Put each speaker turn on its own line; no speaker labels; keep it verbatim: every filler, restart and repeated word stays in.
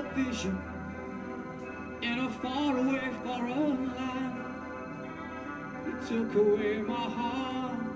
vision in a faraway foreign land. You took away my heart,